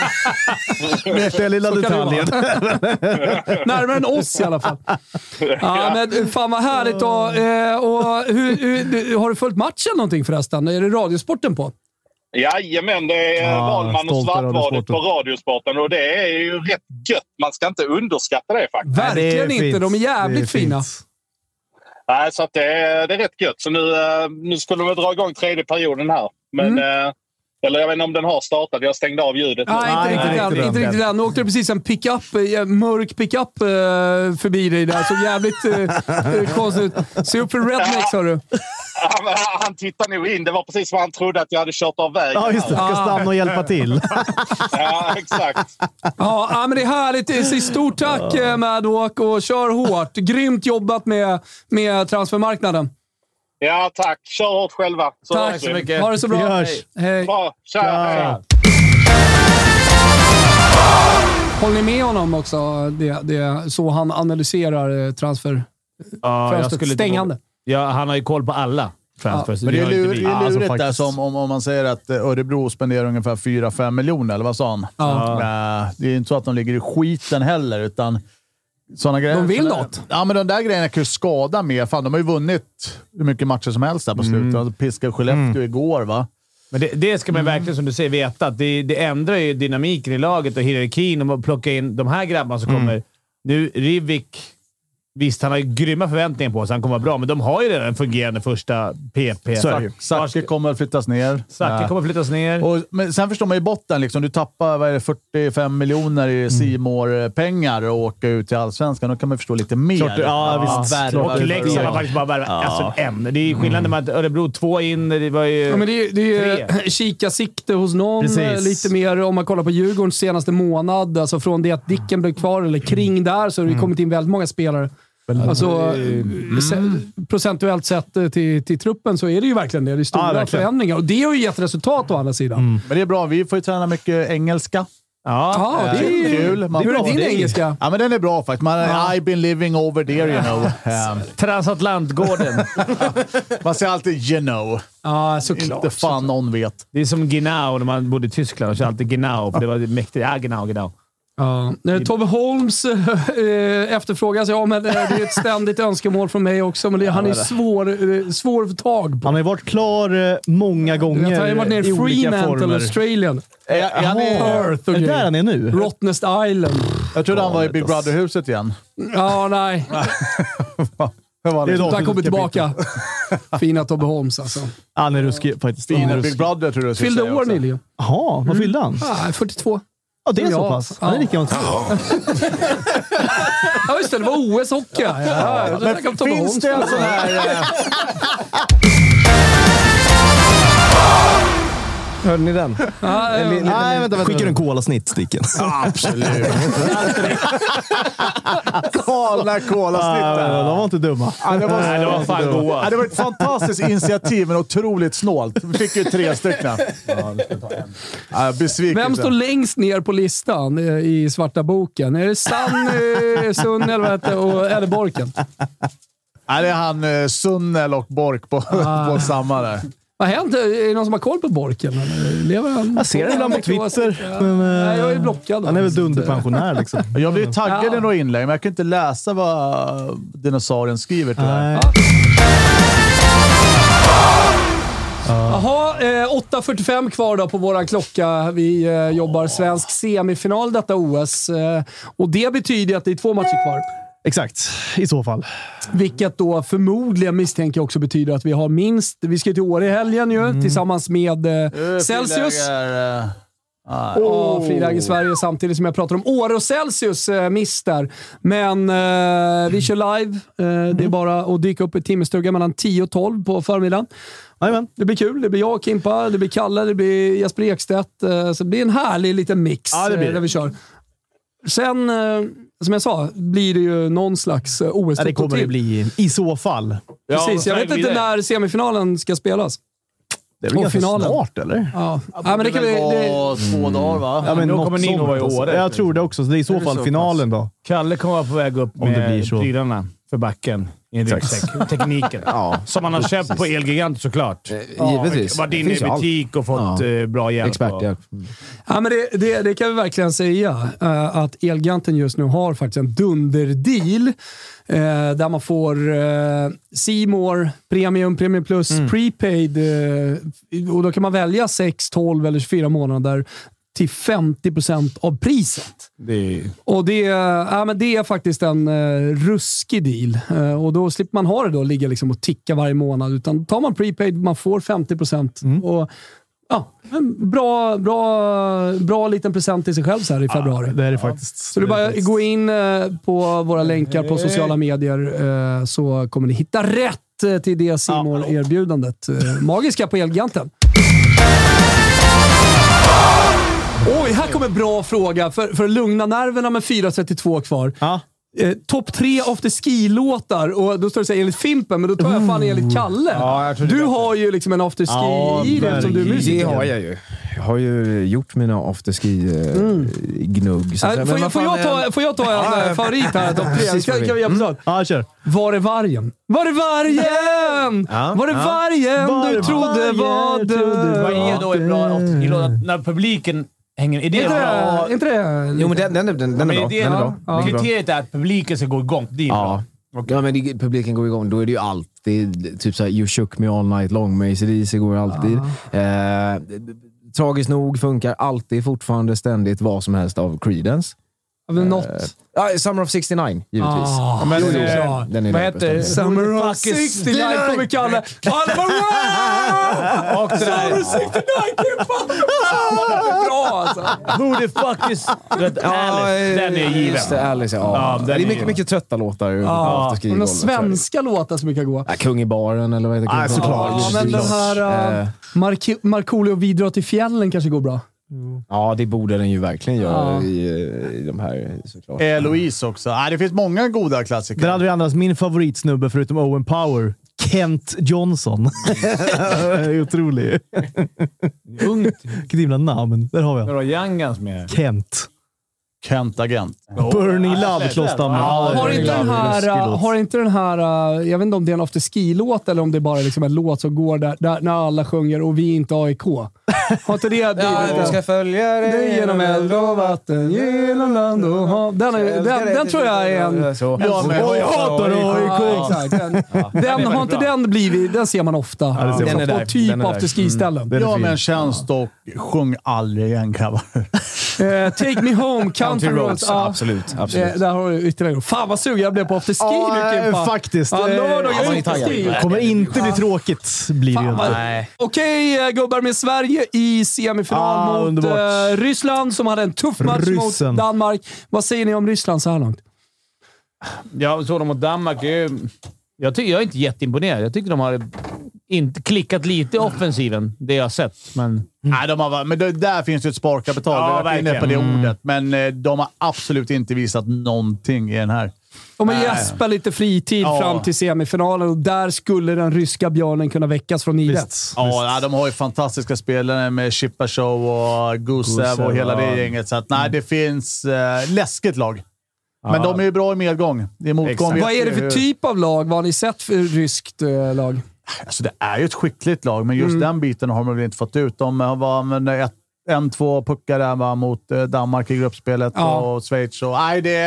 Speaker 6: Med den lilla detaljen.
Speaker 3: Närmare än oss i alla fall. Ja, men fan vad härligt då. Och har du följt matchen någonting förresten? Är det Radiosporten på?
Speaker 9: Jajamän, det är Wahlman och Svartvadet på Radiosporten och det är ju rätt gött. Man ska inte underskatta det faktiskt.
Speaker 3: Verkligen inte, de är jävligt fina.
Speaker 9: Nej, så att det är rätt gött. Så nu skulle de dra igång 3:e perioden här. Men Eller jag vet inte om den har startat. Jag stängde av ljudet.
Speaker 3: Nej, inte riktigt än. Nu åkte det precis en mörk pickup förbi dig där. Så jävligt konstigt. Se upp för rednecks, hör du.
Speaker 9: Han tittade nog in. Det var precis vad han trodde att jag hade kört av vägen.
Speaker 6: Ja, just det. Ska stanna och hjälpa till.
Speaker 9: Ja, exakt.
Speaker 3: Ja, men det är härligt. Stort tack, Madwalk, och kör hårt. Grymt jobbat med transfermarknaden.
Speaker 9: Ja, tack. Kör hårt själva.
Speaker 3: Tack så mycket. Ha det så bra. Hej.
Speaker 9: Bra. Hej.
Speaker 3: Håller ni med honom också? Det så han analyserar transfer.
Speaker 5: Ja,
Speaker 3: stängande.
Speaker 5: Ja, han har ju koll på alla transfers.
Speaker 4: Men det är lurigt där som om man säger att Örebro spenderar ungefär 4-5 miljoner, eller vad sa han? Det är inte så att de ligger i skiten heller, utan såna grejer.
Speaker 3: De vill något.
Speaker 4: Ja, men de där grejerna kan ju skada mer. Fan, de har ju vunnit hur mycket matcher som helst där på slutet. Alltså, piskade Skellefteå igår, va?
Speaker 5: Men det ska man verkligen, som du säger, veta. Att det ändrar ju dynamiken i laget och hierarkin om att plocka in de här grabbarna som kommer. Nu, Rivik... Visst, han har ju grymma förväntningar på sig. Han kommer vara bra, men de har ju redan en fungerande första PP.
Speaker 4: Zacke kommer att flyttas ner. Men sen förstår man ju botten. Liksom, du tappar 45 miljoner i C-more-pengar och åka ut till Allsvenskan. Då kan man förstå lite mer.
Speaker 5: Visst. Och Leksand har faktiskt bara värvat en. Det är skillnaden med att Örebro 2 in. Det var ju
Speaker 3: men det är kika sikte hos någon. Precis. Lite mer om man kollar på Djurgårdens senaste månad. Alltså från det att Dicken blev kvar eller kring där, så har det kommit in väldigt många spelare. Alltså, procentuellt sett till truppen så är det ju verkligen det. Det är stora förändringar. Och det har ju gett resultat å andra sidan.
Speaker 4: Men det är bra. Vi får ju träna mycket engelska.
Speaker 3: Ja, det är kul. Hur är din engelska?
Speaker 4: Ja, men den är bra faktiskt. I've been living over there, you know.
Speaker 5: Transatlantgården.
Speaker 4: Man säger alltid, you know.
Speaker 3: Ja, såklart.
Speaker 4: Inte fan någon vet.
Speaker 5: Det är som Genau när man bodde i Tyskland och så alltid Genau. För det var mäktigt. Ja, Genau.
Speaker 3: Ja. Tobbe Holmes efterfrågas. Ja, men det är ett ständigt önskemål från mig också. Men han är svår för tag på.
Speaker 6: Han har ju varit klar många gånger.
Speaker 3: Jag har varit nere i Fremantle, Australien.
Speaker 6: Perth. Är det där han är nu?
Speaker 3: Rottnest Island.
Speaker 4: Jag trodde han var i Big Brother-huset igen.
Speaker 3: Ja, nej. Han kommer tillbaka. Fina Tobbe Holmes, alltså.
Speaker 6: Han är ruskig faktiskt.
Speaker 4: Fina Big Brother, tror du.
Speaker 3: Fyllde år nyligen.
Speaker 6: Jaha, vad fyllde han?
Speaker 3: 42.
Speaker 6: Ja, det är så pass. Han är lika gammalt.
Speaker 3: Ja, just det. Det var OS-hockey.
Speaker 4: Men finns det en sån här...
Speaker 7: Hörde ni den?
Speaker 6: Nej, vänta. Skickar du en kolasnitt, Sticken?
Speaker 4: Absolut. Galna kolasnitt.
Speaker 6: De var inte dumma.
Speaker 5: Det var fan goa.
Speaker 4: Det var ett fantastiskt initiativ, men otroligt snålt. Vi fick ju 3 stycken. Besviken.
Speaker 3: Vem står längst ner på listan i svarta boken? Är det Sunnel eller Borken?
Speaker 4: Nej, det är han Sunnel och Bork på samma där.
Speaker 3: Vad har hänt? Är det någon som har koll på Borken? Lever han?
Speaker 6: Jag ser det ibland på Twitter.
Speaker 3: Nej, jag är blockad.
Speaker 6: Han är väl dunderpensionär liksom.
Speaker 4: Jag blir taggad i några inlägg, men jag kan inte läsa vad dinosaurien skriver till det.
Speaker 3: Jaha, 8.45 kvar då på våran klocka. Vi jobbar svensk semifinal detta OS. Och det betyder att det är 2 matcher kvar.
Speaker 6: Exakt, i så fall.
Speaker 3: Vilket då förmodligen misstänker också betyder att vi har minst... Vi ska till Åre i helgen ju, tillsammans med Celsius. Friläge i Sverige samtidigt som jag pratar om Åre och Celsius mister. Men vi kör live. Det är bara att dyka upp i timmestugan mellan 10 och 12 på förmiddagen.
Speaker 6: Amen.
Speaker 3: Det blir kul. Det blir jag och Kimpa, det blir Kalle, det blir Jesper Ekstedt. Så det blir en härlig liten mix där vi kör. Sen, som jag sa, blir det ju någon slags OS.
Speaker 6: Det kommer det bli i så fall.
Speaker 3: Precis, jag vet inte när semifinalen ska spelas.
Speaker 6: Det är väl ganska snart, eller?
Speaker 3: Ja, men det kan vi...
Speaker 4: 2 dagar, va?
Speaker 5: Ja, men då kommer Nino vara i Åre.
Speaker 6: Jag tror det också. Så det är i så fall finalen då.
Speaker 5: Kalle kommer vara på väg upp med prylarna för backen i en ryggsäck. Tekniken. Som man har köpt på Elgigant såklart.
Speaker 7: Givetvis.
Speaker 5: Varit inne i butik och fått bra hjälp.
Speaker 7: Experthjälp.
Speaker 3: Ja, men det kan vi verkligen säga. Att Elgiganten just nu har faktiskt en dunderdeal. Där man får C-more, Premium Plus, prepaid. Och då kan man välja 6, 12 eller 24 månader till 50% av priset. Och det är faktiskt en ruskig deal. Och då slipper man ha det då, ligga liksom och ticka varje månad. Utan tar man prepaid, man får 50%. Och Ja, en bra liten present till sig själv så här i februari.
Speaker 6: Ja, det är det faktiskt.
Speaker 3: Så du bara gå in på våra länkar på sociala medier så kommer ni hitta rätt till det Simor-erbjudandet. Magiska på Elgiganten. Oj, här kommer bra fråga för att lugna nerverna med 4.32 kvar. Ja. Topp 3 after ski-låtar och då står det så här enligt Fimpen, men då tar jag fan enligt Kalle. Ja, du har ju liksom en after ski i det som du är musiker.
Speaker 7: Det har jag ju. Jag har ju gjort mina after ski-gnugg.
Speaker 3: Får jag ta en favorit här? Topp 3? Ska vi göra så?
Speaker 6: Ja, kör.
Speaker 3: Var är vargen? Var är vargen? Var är vargen du trodde var död?
Speaker 5: Vad är då en bra after ski-låt? När publiken hänger... Är det bra?
Speaker 3: Inte det?
Speaker 7: Jo, men den är bra.
Speaker 5: Kriteriet är att publiken ska gå igång. Det är bra.
Speaker 7: Okay. Ja, men publiken går igång. Då är det ju alltid typ såhär You Shook Me All Night Long med AC/DC går alltid. Tragiskt nog funkar alltid fortfarande ständigt vad som helst av Creedence. Summer of 69, givetvis. Den är
Speaker 3: vad heter Summer of 69 kommer Kalle. Och det där Summer of 69 bra alltså.
Speaker 5: Who the fuck is Alice? Den är given.
Speaker 7: Alice, det är mycket trötta låtar.
Speaker 3: Men svenska låtar som brukar gå.
Speaker 7: Kung i baren eller vad heter det?
Speaker 3: Såklart. Men den här Markoolio och Vidra till fjällen kanske går bra.
Speaker 7: Ja, det borde den ju verkligen göra i de här, såklart.
Speaker 4: Eloise också. Det finns många goda klassiker.
Speaker 6: Den hade annars min favoritsnubbe förutom Owen Power. Kent Johnson. Otrolig.
Speaker 5: Ungt.
Speaker 6: Vilket himla namn. Där har vi.
Speaker 5: Där har Youngans med.
Speaker 6: Kent
Speaker 4: Agent.
Speaker 6: Bernie Loveklostan.
Speaker 3: Har inte den här jag vet inte om det är en after ski-låt eller om det är bara liksom en låt som går där när alla sjunger och vi inte AIK. Har inte det blivit
Speaker 7: vi ska följa det
Speaker 3: genom eld och vatten, genom land och hav. Den tror jag är en...
Speaker 6: Jag hatar AIK.
Speaker 3: Den har inte den blivit... Den ser man ofta. Den är på typ after ski-ställen.
Speaker 4: Ja, men tjänst och sjung aldrig igen, grabbar.
Speaker 3: Take Me Home, Country Roads.
Speaker 7: Absolut.
Speaker 3: Där har du ytterligare. Fan vad sugen jag blev på after ski nu,
Speaker 6: faktiskt.
Speaker 3: Kommer
Speaker 6: inte bli tråkigt. Blir det ju inte.
Speaker 3: Okej, gubbar med Sverige i semifinal mot Ryssland som hade en tuff match mot Danmark. Vad säger ni om Ryssland så här långt?
Speaker 5: Jag såg dem mot Danmark. Jag är inte jätteimponerad. Jag tycker de har inte klickat lite i offensiven, det jag har sett. Men...
Speaker 4: Nej, men där finns ju ett sparkapital.
Speaker 5: Ja,
Speaker 4: jag är inne på det ordet. Men de har absolut inte visat någonting i den här.
Speaker 3: Om man gäspar lite fritid fram till semifinalen och där skulle den ryska björnen kunna väckas från idet.
Speaker 4: Ja, de har ju fantastiska spelare med Shipashow och Gusev och hela det gänget. Så att, det finns läskigt lag. Men de är ju bra i medgång. I motgång.
Speaker 3: Vad är det för typ av lag? Vad har ni sett för ryskt lag?
Speaker 4: Alltså det är ju ett skickligt lag, men just den biten har man väl inte fått ut. De var två puckar där mot Danmark i gruppspelet och Schweiz. Och,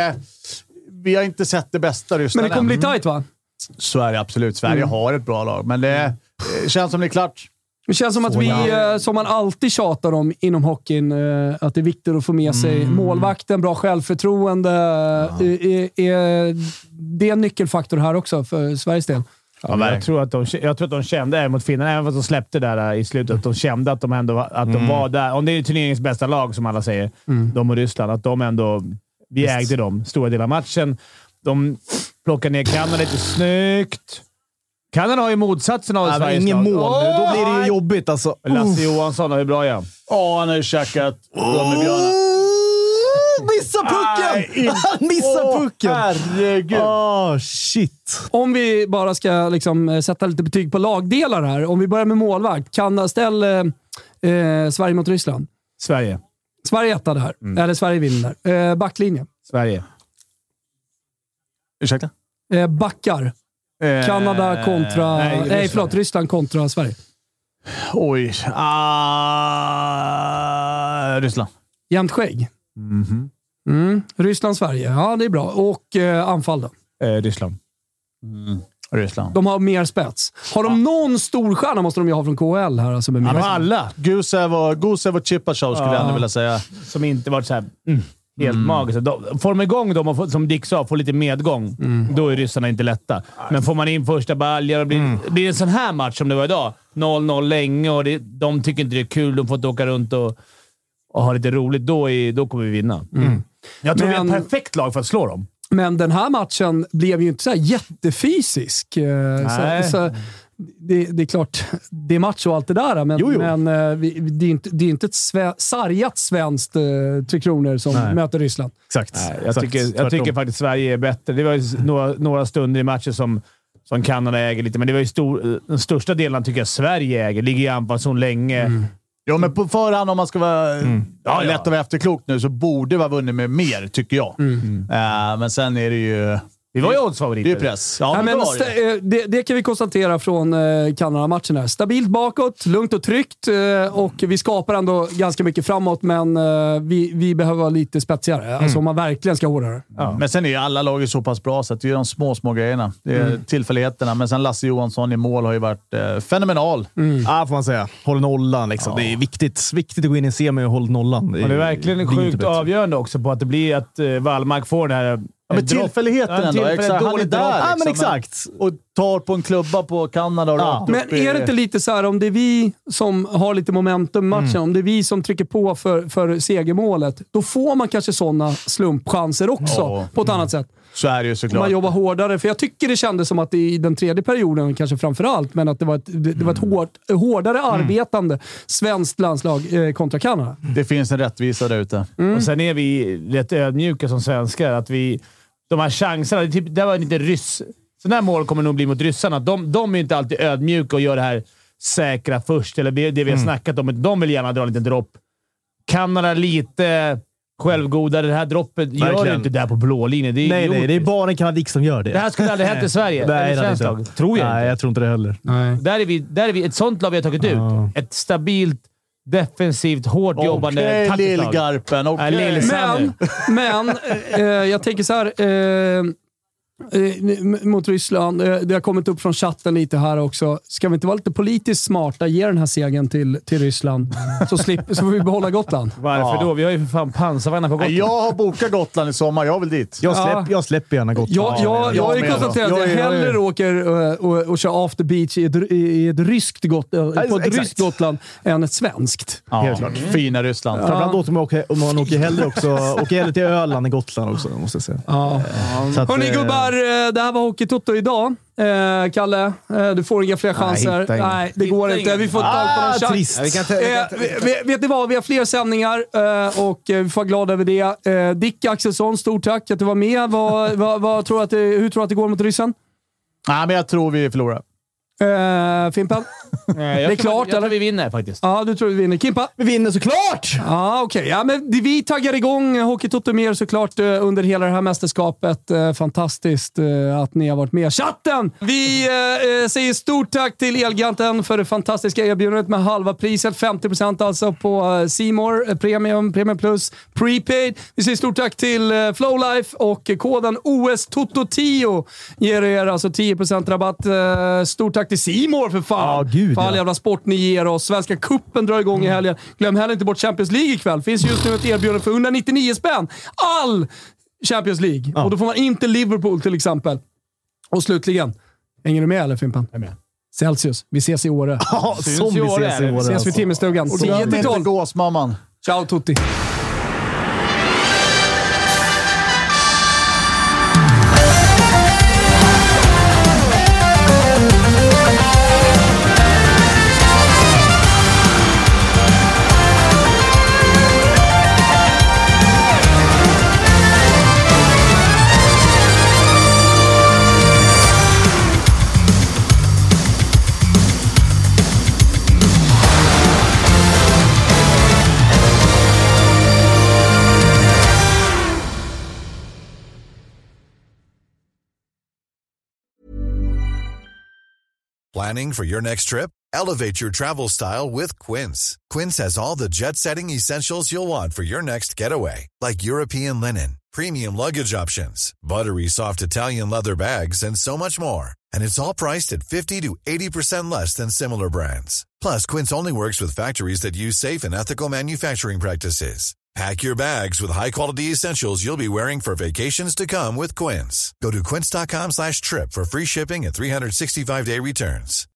Speaker 4: vi har inte sett det bästa Ryssland.
Speaker 3: Men det kommer bli tajt, va?
Speaker 4: Så är det absolut. Sverige har ett bra lag, men det känns som det är klart.
Speaker 3: Det känns som att vi, som man alltid tjatar om inom hockeyn, att det är viktigt att få med sig målvakten, bra självförtroende. Det är en nyckelfaktor här också för Sveriges del.
Speaker 5: Ja, jag tror att de kände mot Finland, även fast de släppte där i slutet, att de kände att de ändå de var där. Om det är turneringens bästa lag, som alla säger, de och Ryssland, att de ändå... Vi ägde dem stora delar av matchen. De plockar ner Kanada lite snyggt. Kanada har ju motsatsen av Sveriges
Speaker 6: ingen mål nu. Då blir det ju jobbigt alltså.
Speaker 5: Lasse Johansson, hur bra är han?
Speaker 4: Han har ju käkat
Speaker 6: missa pucken! Han missar pucken!
Speaker 4: Herregud.
Speaker 6: Shit.
Speaker 3: Om vi bara ska liksom sätta lite betyg på lagdelar här. Om vi börjar med målvakt. Ställ Sverige mot Ryssland.
Speaker 5: Sverige.
Speaker 3: Sverige etta där. Eller Sverige vinner. Backlinje.
Speaker 5: Sverige.
Speaker 4: Ursäkta?
Speaker 3: Backar. Kanada kontra... Ryssland kontra Sverige.
Speaker 4: Oj. Ryssland.
Speaker 3: Jämnt skägg. Ryssland, Sverige. Ja, det är bra. Och anfall då?
Speaker 5: Ryssland.
Speaker 4: Ryssland.
Speaker 3: De har mer spets. Har de någon storstjärna måste de ju ha från KHL här. Alltså med
Speaker 5: alla.
Speaker 4: Gusev och Chipashow skulle jag ändå vilja säga.
Speaker 5: Som inte varit så här... Helt magiskt. Får de igång dem och som Dick sa, får lite medgång, då är ryssarna inte lätta. Men får man in första baljer och blir en sån här match som det var idag, 0-0 länge och de tycker inte det är kul. De får inte åka runt och ha lite roligt. Då kommer vi vinna. Jag tror vi är ett perfekt lag för att slå dem. Men den här matchen blev ju inte så här jättefysisk. Så det är klart, det är match och allt det där, men det är inte ett sargat svenskt Tre Kronor som möter Ryssland. Exakt. Jag tycker faktiskt Sverige är bättre. Det var ju några stunder i matchen som Kanada äger lite, men det var ju den största delen tycker jag Sverige äger. Ligger i anfallszon länge.
Speaker 4: Ja, men på förhand om man ska vara lätt att vara efterklok nu så borde vi ha vunnit med mer, tycker jag. Men sen är det ju...
Speaker 5: Vi var ju oddsfavoriter.
Speaker 4: Det är press. Ja, men
Speaker 3: det kan vi konstatera från Kanada-matchen här. Stabilt bakåt, lugnt och tryggt och vi skapar ändå ganska mycket framåt, men vi behöver vara lite spetsigare. Alltså om man verkligen ska hårdare.
Speaker 4: Ja. Men sen är ju alla lag så pass bra så att det är de små grejerna. Det är tillfälligheterna. Men sen Lasse Johansson i mål har ju varit fenomenal.
Speaker 6: Ja, får man säga. Håll nollan liksom. Det är viktigt att gå in i semi och hålla nollan.
Speaker 5: Det är verkligen sjukt avgörande också på att det blir att Wallmark får det här...
Speaker 4: Men tillfälligheten ändå. Exakt. Han är där.
Speaker 6: Ja, men exakt.
Speaker 4: Och tar på en klubba på Kanada. Och
Speaker 3: men är det inte lite så här, om det är vi som har lite momentum i matchen, om det är vi som trycker på för segermålet, då får man kanske sådana slumpchanser också på ett annat sätt.
Speaker 4: Så är det ju såklart.
Speaker 3: Man jobbar hårdare. För jag tycker det kändes som att i den tredje perioden, kanske framförallt, men att det var ett hårdare arbetande svenskt landslag kontra Kanada.
Speaker 4: Det finns en rättvisa där ute.
Speaker 5: Och sen är vi rätt ödmjuka som svenskar. Att de här chanserna, det var lite ryss. Sådana här mål kommer nog bli mot ryssarna. De är inte alltid ödmjuka och gör det här säkra först. Eller det vi har snackat om. De vill gärna dra en liten dropp. Kanada lite... självgodare. Det här droppet gör du inte där på blå linjen.
Speaker 6: Nej, det är bara en kanadik som gör det.
Speaker 5: Det här skulle aldrig hänt i Sverige.
Speaker 6: Nej,
Speaker 5: tror jag
Speaker 6: inte. Jag tror inte det heller.
Speaker 5: Nej. Där är vi ett sånt lag vi har tagit ut. Ett stabilt, defensivt, hårt jobbande
Speaker 4: Lillgarpen.
Speaker 3: Men jag tänker så här... mot Ryssland. Det har kommit upp från chatten lite här också. Ska vi inte vara lite politiskt smarta, ge den här segern till Ryssland så får vi behålla Gotland.
Speaker 5: Varför då? Vi har ju för fan pansarvagnar på Gotland.
Speaker 4: Jag har bokat Gotland i sommar. Jag vill dit.
Speaker 6: Jag släpper gärna Gotland.
Speaker 3: Jag har ju konstaterat att jag hellre åker och kör after beach i ett ryskt Gotland än ett svenskt.
Speaker 4: Helt klart. Fina Ryssland.
Speaker 6: Framförallt om man åker hellre till Öland än Gotland också, måste jag säga.
Speaker 3: Hörrni gubbar, det här var Hockey Toto idag. Kalle, du får inga fler chanser. Nej, det går inte. Vi får ta på en chans. Vet ni vad? Vi har fler sändningar och vi får vara glada över det. Dick Axelsson, stort tack att du var med. Hur tror du att det går mot ryssen?
Speaker 4: Nej, men jag tror vi förlorar.
Speaker 3: Fimpen? Det är klart,
Speaker 5: jag tror vi vinner faktiskt.
Speaker 3: Ja, du tror vi vinner. Kimpa?
Speaker 6: Vi vinner såklart!
Speaker 3: Ja, okej. Ja, men vi taggar igång Hockey Toto mer såklart under hela det här mästerskapet. Fantastiskt att ni har varit med. Chatten! Vi säger stort tack till Elgiganten för det fantastiska erbjudandet med halva priset. 50% alltså på C-More, Premium Plus, Prepaid. Vi säger stort tack till Flowlife och koden OSTOTO10 ger er alltså 10% rabatt. Stort tack till C-More för fan. För all jävla sport ni ger oss. Svenska kuppen drar igång i helgen. Glöm heller inte bort Champions League ikväll. Finns just nu ett erbjudande för 199 spänn. All Champions League. Och då får man inte Liverpool till exempel. Och slutligen. Hänger du med eller Fimpan? Jag är med. Celsius. Vi ses i Åre.
Speaker 6: Ja, som vi ses i Åre.
Speaker 3: Ses vi i Timmerstugan. 10-12.
Speaker 4: Gåsmamman.
Speaker 3: Ciao tutti.
Speaker 2: Planning for your next trip? Elevate your travel style with Quince. Quince has all the jet-setting essentials you'll want for your next getaway, like European linen, premium luggage options, buttery soft Italian leather bags, and so much more. And it's all priced at 50 to 80% less than similar brands. Plus, Quince only works with factories that use safe and ethical manufacturing practices. Pack your bags with high-quality essentials you'll be wearing for vacations to come with Quince. Go to quince.com/trip for free shipping and 365-day returns.